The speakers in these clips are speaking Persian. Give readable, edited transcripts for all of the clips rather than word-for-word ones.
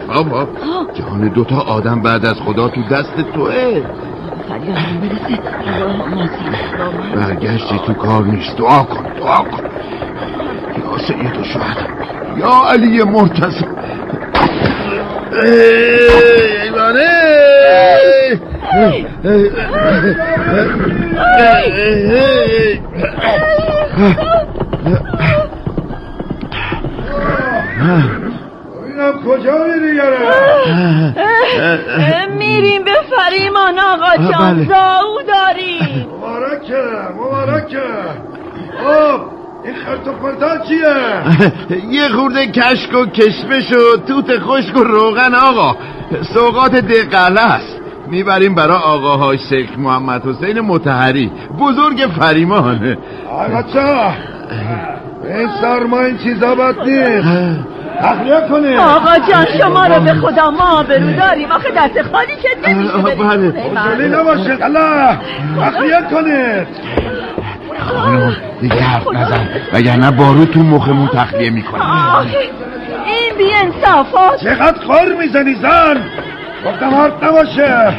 بابا جان دوتا آدم بعد از خدا تو دست توه. برگشتی تو کار نیست. دعا کن یا سید الشهدا یا علی مرتضی. ایوانه اینم کجا میری یاره؟ میریم به فریمان آقا جان. زاو داریم. مبارکه. این خرط و پرتا چیه؟ یه خورده کشک و کشمش و توت خشک و روغن آقا. سوغات دقله است. میبریم برای آقاهای شیخ محمد حسین مطهری بزرگ فریمان. آی بچه این سرما این چیزا بد نیست. تخلیه کنید آقا جان. شما رو به خدا ما برو داریم. آخه دست خالی که نمیشه. بله حوصله نباشه. الله تخلیه کنید. خانم دیگه حرف نزن وگرنه بارو تو مخمون تخلیه میکنه. این بی انصافات. چقدر خور میزنی زن؟ گفتم حرف نباشه.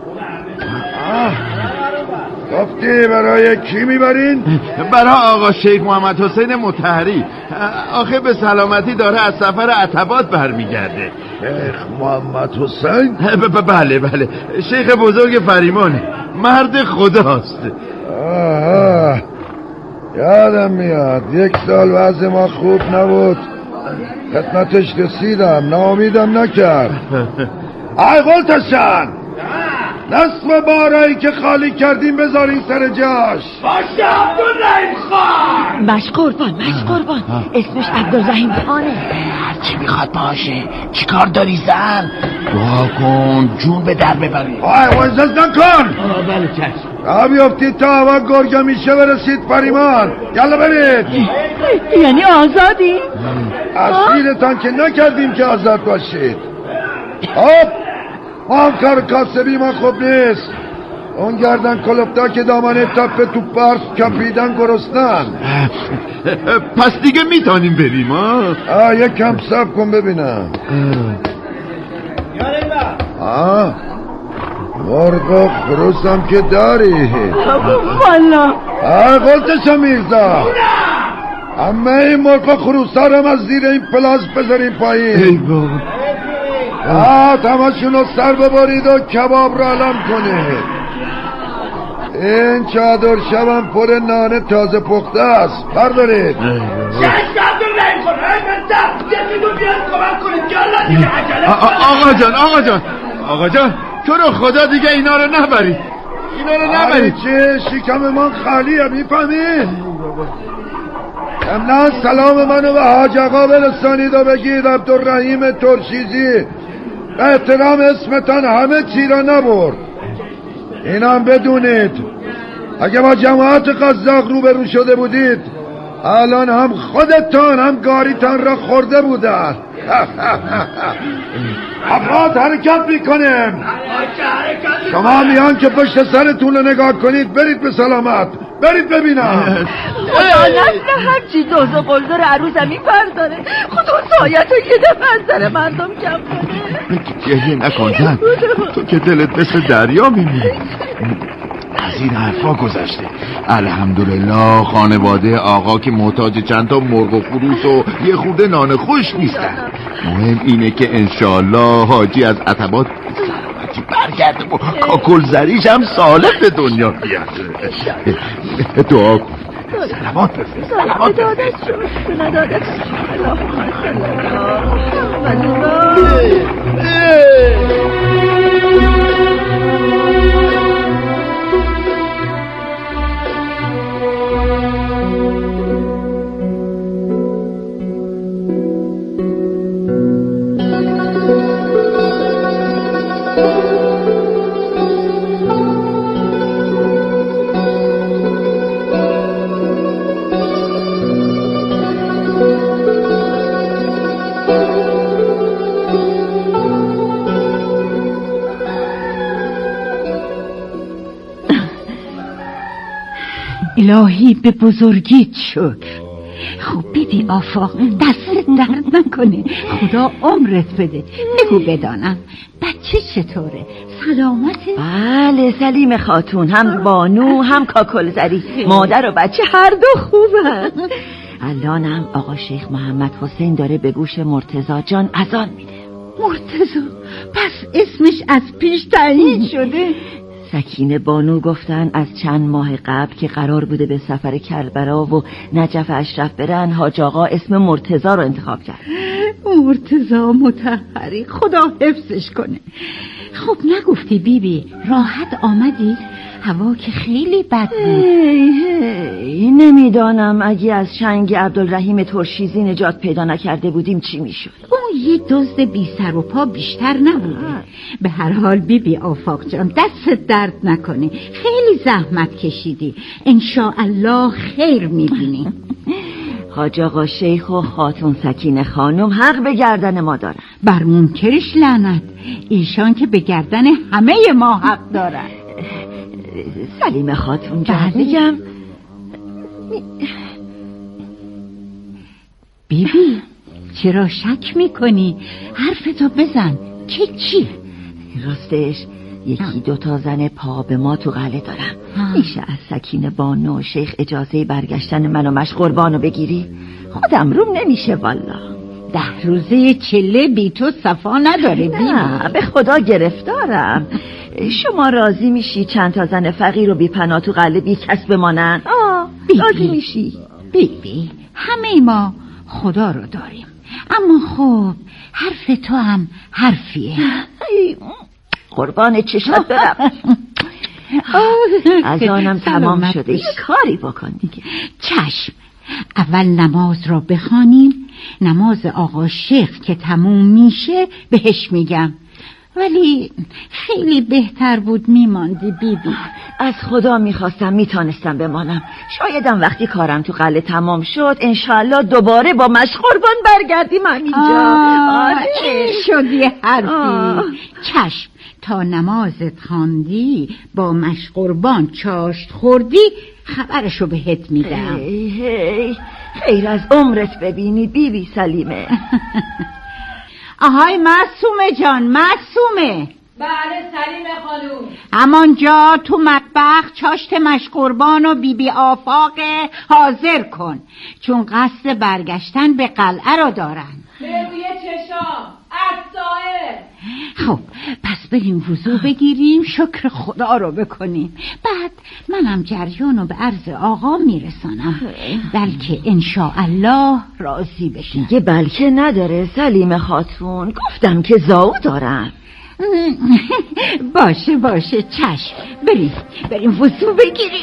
گفتی برای کی میبرین؟ برای آقا شیخ محمد حسین مطهری. آخه به سلامتی داره از سفر عتبات برمیگرده. شیخ محمد حسین؟ بله شیخ بزرگ فریمانه. مرد خداست. یادم میاد 1 سال وضع ما خوب نبود. خدمتش رسیدم ناامیدم نکرد. ای قلتشن نصف بارایی که خالی کردیم بذارین سر جاش. باشه عبدالرحیم خان. مش قربان اسمش عبدالرحیم خانه. هرچی میخواد باشه. چیکار داری زن؟ دعا کن جون به در ببری. وزز نکن. بله چشم. بیافتید تا هوا گرگه میشه برسید فریمان. یالا برید. یعنی آزادی؟ اسیرتان که نکردیم که آزاد باشید. ما کار کاسبی ما خوب نیست. اون گردن کلفتا که دامنه تپه تو پرس کپیدن گرستن. پس دیگه میتونیم بریم یک کم صبر کن ببینم. مرغ و خروس هم که داری. والا قلتشا میرزا همه این مرغ و خروس ها رو از زیر این پلاس بذاریم پایین. تماشونو سر ببارید و کباب را علم کنید. این چادر شبم پر نان تازه پخته است. بردارید. آقا جان تو رو خدا دیگه اینا رو نبرید. چه شکم من خالیه میفهمید؟ امنا سلام منو به حاج آقا برسانید و بگید عبدالرحیم ترشیزی به احترام اسمتان همه چی را نبرد. اینم بدونید اگه با جماعت قزاق روبرو شده بودید الان هم خودتان هم گاریتان را خورده بودن. افراد حرکت میکنیم. شما میان که پشت سرتون رو نگاه کنید. برید به سلامت. برید ببینم. خدا نسل هرچی دوز و قلدر عروسم این برداره. خدا سایت رو یه دفعه از سر مردم کم کنه. گریه نکن زن. تو که دلت مثل دریا میمونه. از این حرفا گذشته. الحمدلله خانواده آقا که محتاج چند تا مرغ و خروس و یه خورده نان خوش نیستن. مهم اینه که انشالله حاجی از عتبات سلامتی برگرده و کاکل زریش هم سالم به دنیا بیاد. دعا کن. سلامات بفرست. سلامات بفرست. الهی به بزرگیت شکر. خوب گفتی آفاق، دست درد نکنه، خدا عمرت بده. بگو بدانم بچه چطوره؟ سلامته؟ بله سلیم خاتون، هم بانو هم کاکلزری، مادر و بچه هر دو خوبن. الانم آقا شیخ محمد حسین داره به گوش مرتضی جان اذان میده. مرتضی؟ پس اسمش از پیش تعیین شده؟ سکینه بانو گفتن از چند ماه قبل که قرار بوده به سفر کربلا و نجف اشرف برن، حاج آقا اسم مرتضی رو انتخاب کرد. مرتضی مطهری، خدا حفظش کنه. خب نگفتی بیبی راحت آمدی؟ هوا که خیلی بد بود. نمیدانم اگه از چنگ عبدالرحیم ترشیزی نجات پیدا نکرده بودیم چی میشد. اون یه دزد بی سر و پا بیشتر نبوده. به هر حال بیبی آفاق جان دست درد نکنه، خیلی زحمت کشیدی، انشاءالله خیر میبینی. حاج آقا شیخ و خاتون سکینه خانم حق به گردن ما دارن. بر منکرش لعنت، ایشان که به گردن همه ما حق دارن. سلیم خاتون جان بگم بیبی چرا شک میکنی؟ حرفتو بزن. چی؟ راستش یکی دوتا زن پا به ما تو قلعه دارم. میشه از سکینه بانو و شیخ اجازه برگشتن من و مشقربانو بگیری؟ خودم روم نمیشه والا. 10 روزه چله بی تو صفا نداره بیبی. نه به خدا گرفتارم. شما راضی میشی چند تا زن فقیر و بی پناه تو قلعه بی کس بمانن؟ راضی میشی؟ بیبی همه ما خدا رو داریم، اما خب حرف تو هم حرفیه. قربان چشات برم. از آنم تمام شده، یه کاری بکن دیگه. چشم. اول نماز را بخوانیم، نماز آقا شیخ که تموم میشه بهش میگم. ولی خیلی بهتر بود میماندی بیبی. از خدا میخواستم میتونستم بمانم. شایدم وقتی کارم تو قلعه تمام شد انشالله دوباره با مشقربان برگردیم همینجا. این شدی حرفی. چشم. تا نمازت خواندی با مشقربان چاشت خوردی خبرشو بهت میدم. خیر از عمرت ببینی بیبی سلیمه. آهای معصومه جان، معصومه. بله سلیمه خانوم. همانجا تو مطبخ چاشت مشقربان و بیبی آفاق حاضر کن، چون قصد برگشتن به قلعه را دارن. به روی چشام از سائر. خب پس بریم وضو بگیریم، شکر خدا رو بکنیم، بعد منم جریان رو به عرض آقا میرسانم، بلکه انشاءالله راضی بشن. دیگه بلکه نداره سلیم خاتون، گفتم که زاو دارم. باشه چشم. بریم وضو بگیریم.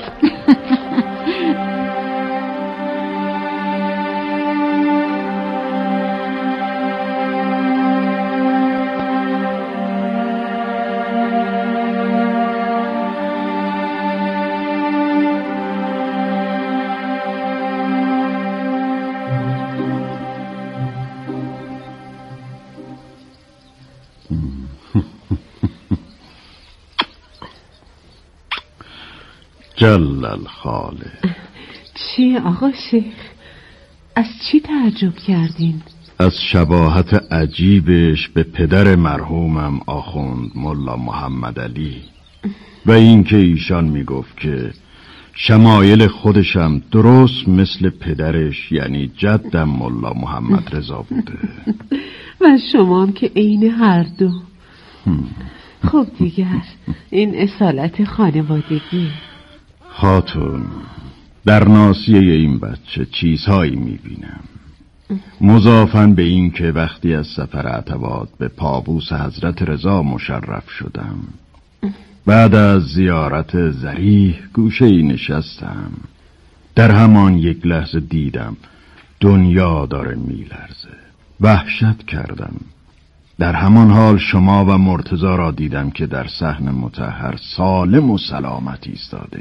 جلل خاله. چی آقا شیخ؟ از چی تعجب کردین؟ از شباهت عجیبش به پدر مرحومم آخوند ملا محمد علی و اینکه ایشان میگفت که شمایل خودشم درست مثل پدرش یعنی جدم ملا محمد رضا بوده. و شما هم که عین هر دو. خب دیگر این اصالت خانوادگی. خاتون، در ناصیه این بچه چیزهایی میبینم، مضافاً به این که وقتی از سفر عتبات به پابوس حضرت رضا مشرف شدم، بعد از زیارت ذریح گوشه‌ای نشستم، در همان یک لحظه دیدم دنیا داره میلرزه. وحشت کردم. در همان حال شما و مرتضی را دیدم که در صحن مطهر سالم و سلامت ایستاده.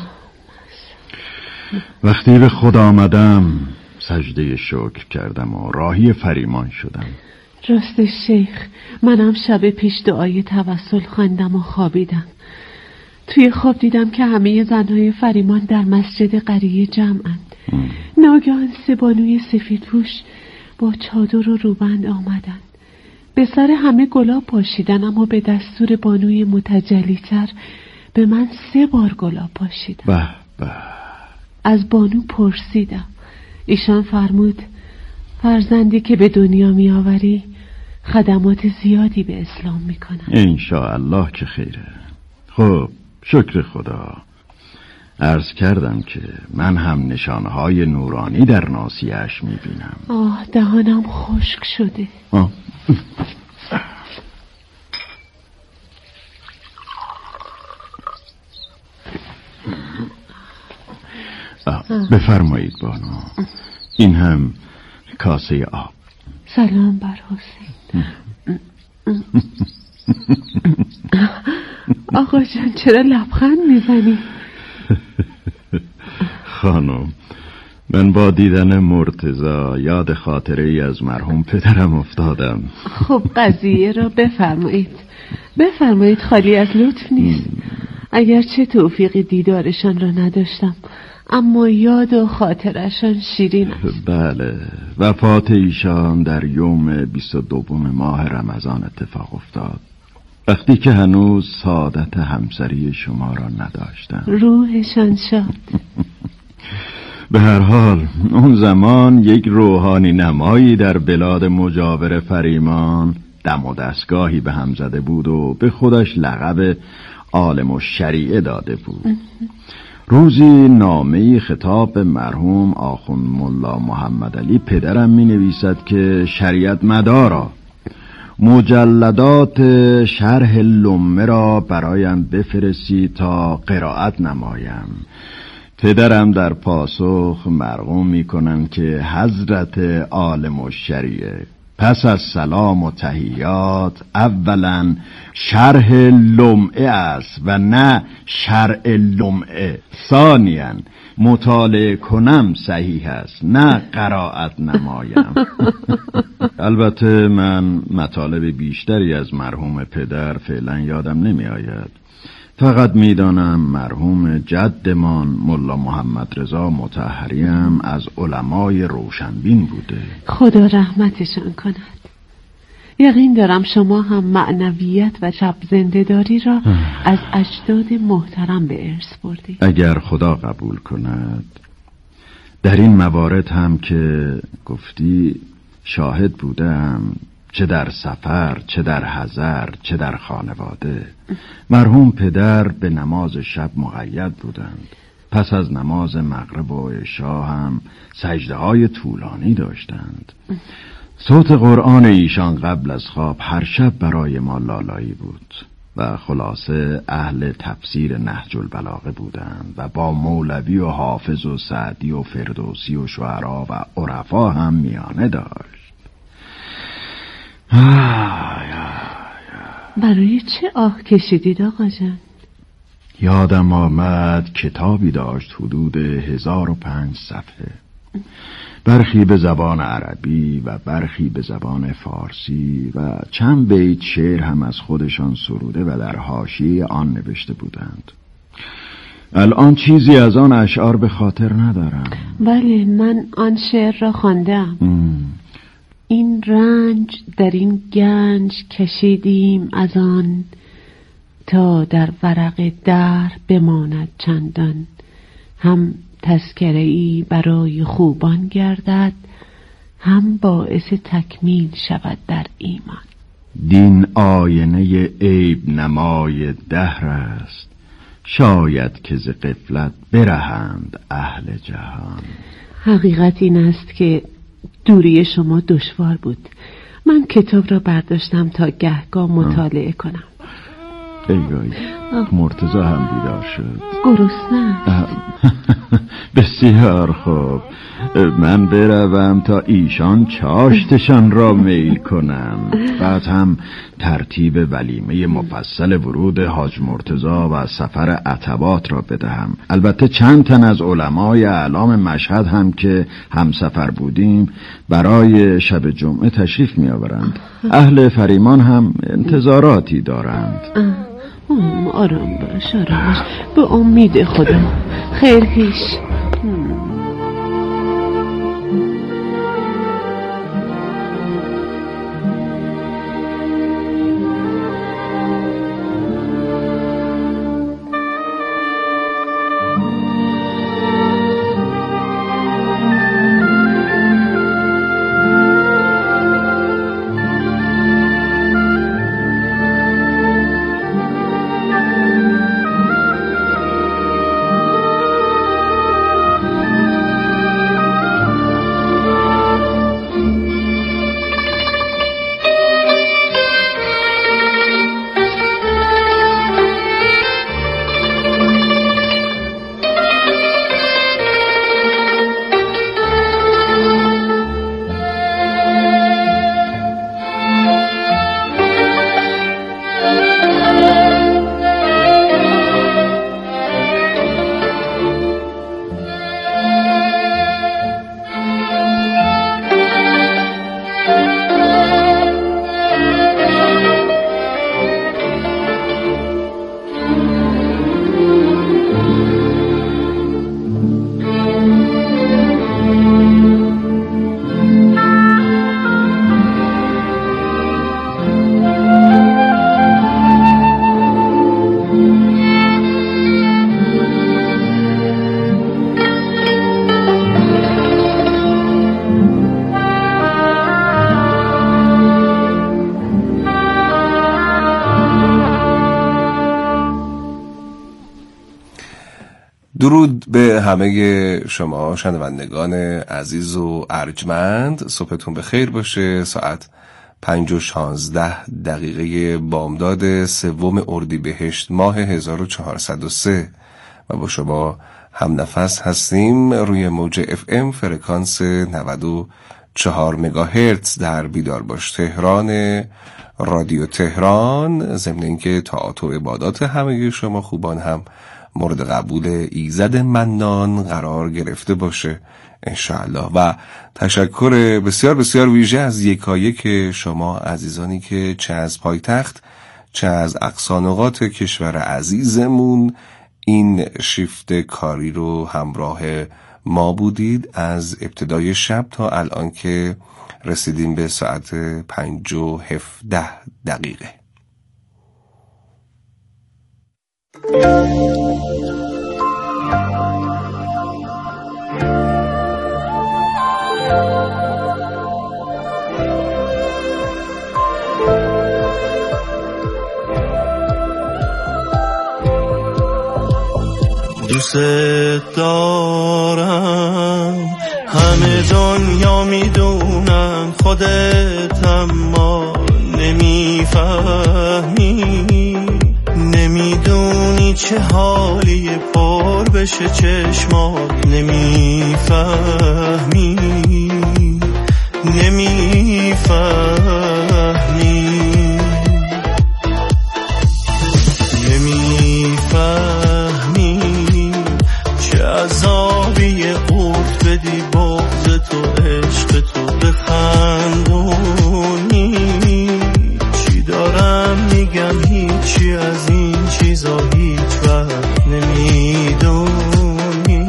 وقتی به خود آمدم سجده شکر کردم و راهی فریمان شدم. راست شیخ، منم شب پیش دعای توسل خواندم و خوابیدم. توی خواب دیدم که همه زنهای فریمان در مسجد قریه جمعند. ناگهان 3 بانوی سفیدپوش با چادر و روبند آمدند. به سر همه گلاب پاشیدن، اما به دستور بانوی متجلی‌تر به من 3 بار گلاب پاشیدن. به به. از بانو پرسیدم. ایشان فرمود فرزندی که به دنیا می آوری خدمات زیادی به اسلام می کنن. انشاءالله که خیره. خب شکر خدا. عرض کردم که من هم نشانهای نورانی در ناصیه‌اش می بینم. دهانم خشک شده. بفرمایید بانو. این هم کاسه آب. سلام بر حسین. آقا جان چرا لبخند میزنی؟ خانم، من با دیدن مرتضی یاد خاطره ای از مرحوم پدرم افتادم. خب قضیه را بفرمایید خالی از لطف نیست. اگرچه توفیق دیدارشان را نداشتم، اما یاد و خاطرشان شیرین است. بله، وفات ایشان در یوم 22 ماه رمضان اتفاق افتاد، وقتی که هنوز سعادت همسری شما را نداشتم. روحشان شاد. به هر حال اون زمان یک روحانی نمایی در بلاد مجاور فریمان دم و دستگاهی به هم زده بود و به خودش لقب عالم الشریعه داده بود. روزی نامه‌ای خطاب به مرحوم آخوند ملا محمد علی پدرم می نویسد که شریعت مدارا مجلدات شرح لمه را برایم بفرستی تا قرائت نمایم. پدرم در پاسخ مرغوم می کنند که حضرت عالم الشریعه پس از سلام و تحیات اولا شرح لمعه است و نه شرع لمعه. ثانیا مطالعه کنم صحیح است نه قرائت نمایم. البته من مطالب بیشتری از مرحوم پدر فعلا یادم نمی آید. فقط میدانم مرحوم جدمان ملا محمد رضا مطهری هم از علمای روشنبین بوده. خدا رحمتشان کند. یقین دارم شما هم معنویت و شب زنده‌داری را از اجداد محترم به ارث بردید. اگر خدا قبول کند. در این موارد هم که گفتی شاهد بودم، چه در سفر، چه در حضر، چه در خانواده. مرحوم پدر به نماز شب مقید بودند. پس از نماز مغرب و عشا هم سجده‌های طولانی داشتند. صوت قرآن ایشان قبل از خواب هر شب برای ما لالایی بود و خلاصه اهل تفسیر نهج البلاغه بودند و با مولوی و حافظ و سعدی و فردوسی و شعرا و عرفا هم میانه داشت. برای چه آه کشیدید آقا جان؟ یادم آمد کتابی داشت حدود 1005 صفحه، برخی به زبان عربی و برخی به زبان فارسی و چند بیت شعر هم از خودشان سروده و در حاشیه آن نوشته بودند. الان چیزی از آن اشعار به خاطر ندارم. بله، من آن شعر را خواندم. این رنج در این گنج کشیدیم از آن، تا در ورق در بماند چندان. هم تذکره‌ای برای خوبان گردد، هم باعث تکمیل شود در ایمان. دین آینه عیب نمای دهر است، شاید که ز غفلت برهند اهل جهان. حقیقت این است که دوری شما دشوار بود. من کتاب را برداشتم تا گهگاه مطالعه کنم. ایگای مرتضی هم بیدار شد. گرسنه بسیار خوب، من بروم تا ایشان چاشتشان را میل کنم. بعد هم ترتیب ولیمه مفصل ورود حاج مرتضی و سفر عتبات را بدهم. البته چند تن از علمای اعلام مشهد هم که همسفر بودیم برای شب جمعه تشریف می آورند. اهل فریمان هم انتظاراتی دارند. آرام باش، آرام باش، به امید خدا خیر پیش. درود به همه شما شنوندگان عزیز و ارجمند. صبحتون بخیر باشه. ساعت 5:16 بامداد 3 اردیبهشت ماه 1403 و با شما هم نفس هستیم روی موج FM فرکانس 94 مگاهرتز در بیدار باش تهران رادیو تهران. ضمن اینکه طاعات و عبادات همه شما خوبان هم مورد قبول ایزد منان قرار گرفته باشه انشاءالله. و تشکر بسیار بسیار ویژه از یکایک شما عزیزانی که چه از پایتخت چه از اقصانقاط کشور عزیزمون این شیفت کاری رو همراه ما بودید از ابتدای شب تا الان که رسیدیم به ساعت 5:17. دوست دارم همه دنیا میدونم خودت اما نمیفهمی نمیدونی چه حالی پر بشه چشمات نمیفهمی عذابی قورت بدی بغض تو عشق تو بخندونی چی دارم میگم هیچی از این چیزا هیچ وقت نمیدونی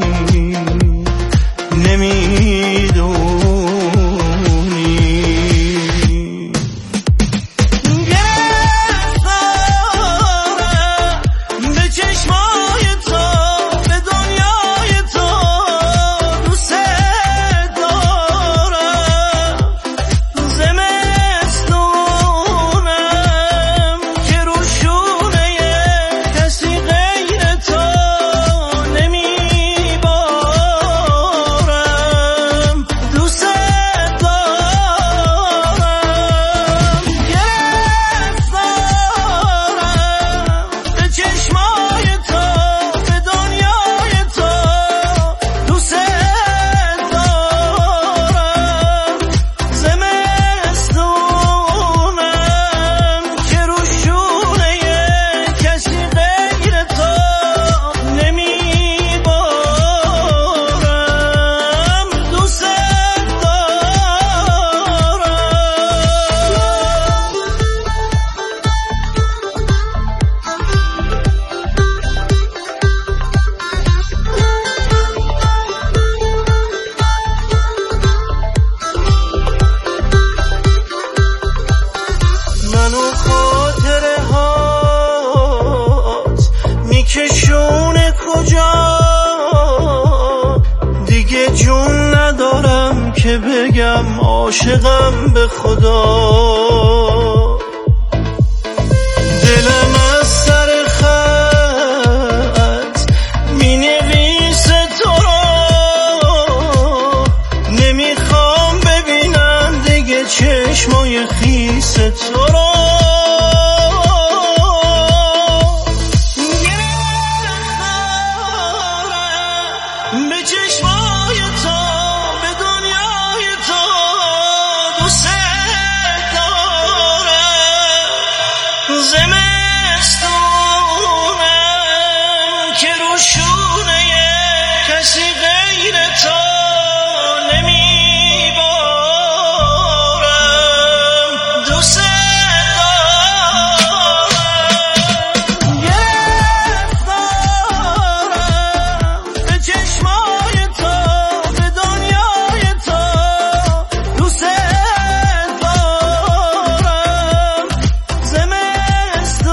عاشقم به خدا دلم از سر خط می نویسه تو رو نمیخوام ببینم دیگه چشمای خیس تو رو به چشمای تو به دنیای تو دوست دارم زمستونم که رو شونه کسی غیر تو نمیبارم دوست دارم گرفتارم به چشمای تو به دنیای تو دوست دارم زمستونم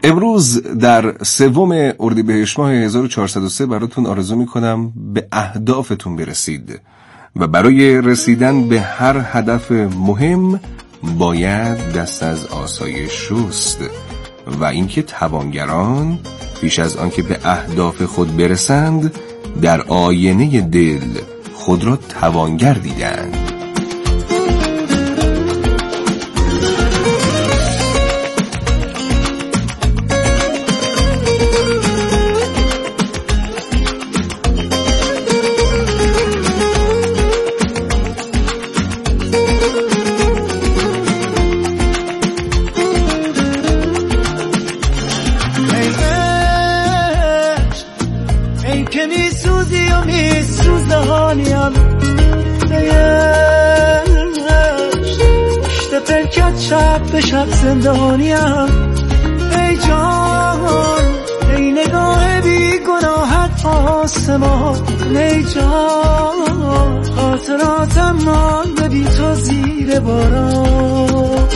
امروز در 3 اردیبهشت ماه 1403 براتون آرزو میکنم به اهدافتون برسید و برای رسیدن به هر هدف مهم باید دست از آسایش شست و اینکه توانگران پیش از آنکه به اهداف خود برسند در آینه دل خود را توانگر دیدند. شب به شب زندانیم ای جان ای نگاه بی گناهت آسمان ای جان خاطراتم مانده بی تو زیر باران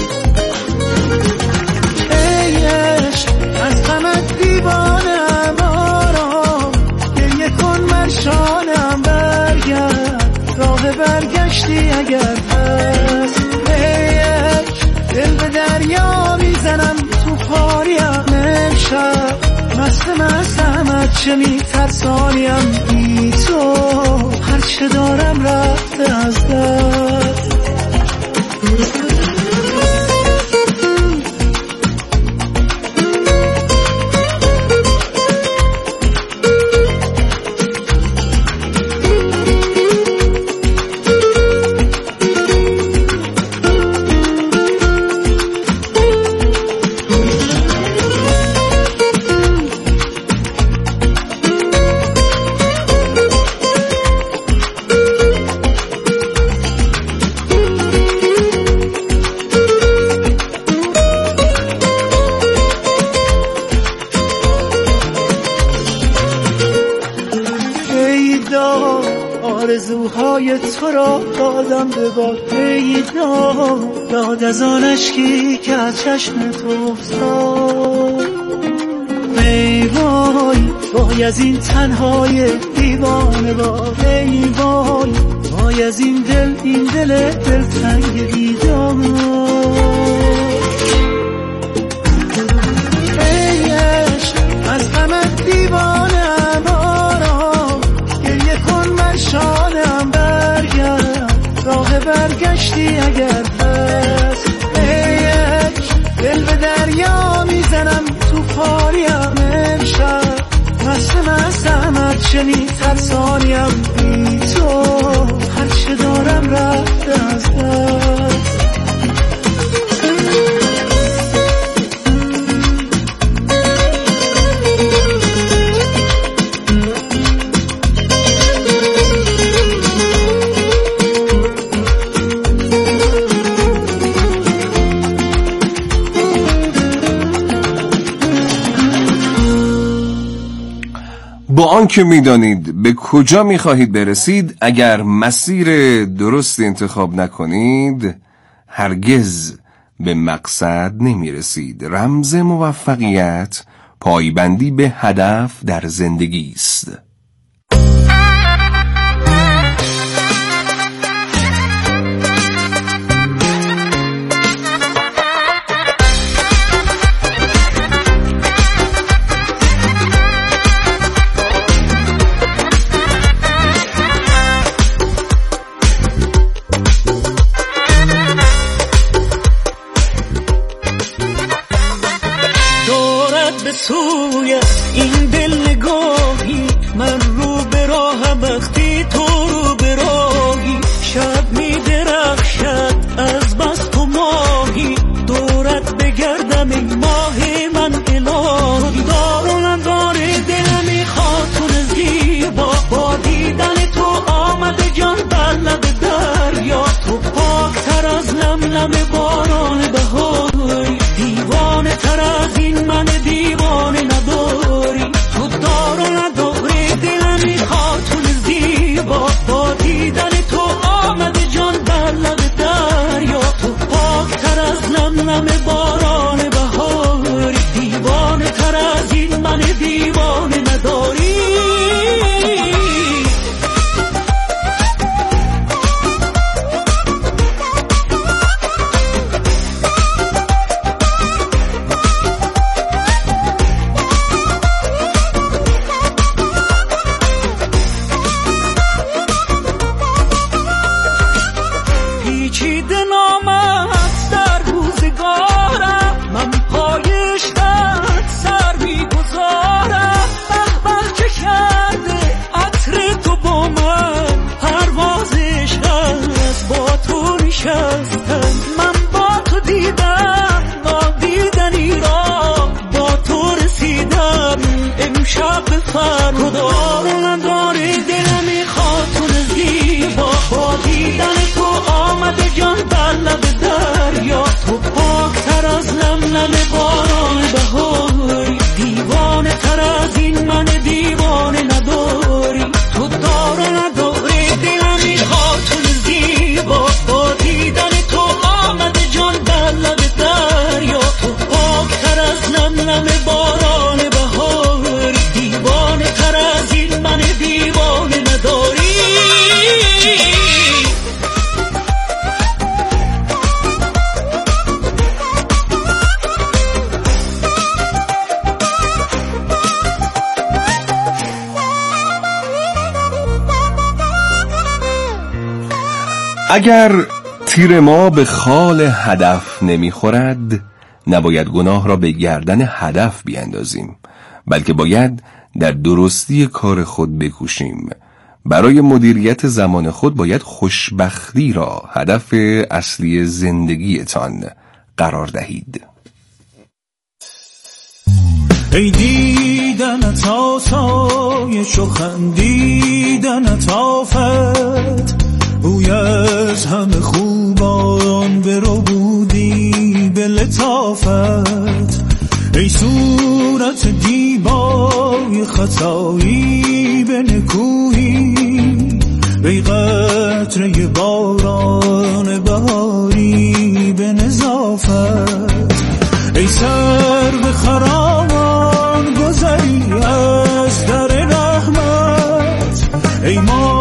ای عشق از غمت دیوانم آرام گریه کن مرشانم برگرد راه برگشتی اگر هست دل به دریا میزنم تو پاریم امشب مستم چه میترسانیم بی تو هرچه دارم رفته از دست آرزوهای تو را دادم به باد ای داد از آن اشکی که از چشم تو افتاد ای وای از این تنهای دیوانه باد ای وای از این دل تنگ بیدار ای عشق از غمت دیوانه شانم برگرد راه برگشتی اگر هست دل به دریا میزنم تو پاریم امشب مستم چه میترسانیم بی تو هرچه دارم رفته از دست با آنکه میدانید به کجا میخواهید برسید اگر مسیر درست انتخاب نکنید هرگز به مقصد نمیرسید. رمز موفقیت پایبندی به هدف در زندگی است. نشستم. من با تو دیدم نادیدنی را، با تو رسیدم امشب به فردا. نداره دلم میخواد تو زیبا، با دیدن تو آمده جان بر لب دریا. تو پاکتر از لملم باران بهاری، دیوانه تر از این من دیوانه نداری. تو دار نداره دلم میخواد تو زیبا، با دیدن تو آمده جان بر لب دریا. تو پاکتر از لملم باران بهاری، دیوانه تر از این من دیوانه نداری. اگر تیر ما به خال هدف نمیخورد، نباید گناه را به گردن هدف بیاندازیم، بلکه باید در درستی کار خود بکوشیم. برای مدیریت زمان خود باید خوشبختی را هدف اصلی زندگیتان قرار دهید. ای دیدنت آسایش و خندیدنت آفت، بوی از همه خوبان برو بودی به لطافت. ای صورت دیبای خطایی به نکویی، ای قطره باران بهاری به نظافت. ای سر به خرامان گذری از در رحمت، ای ما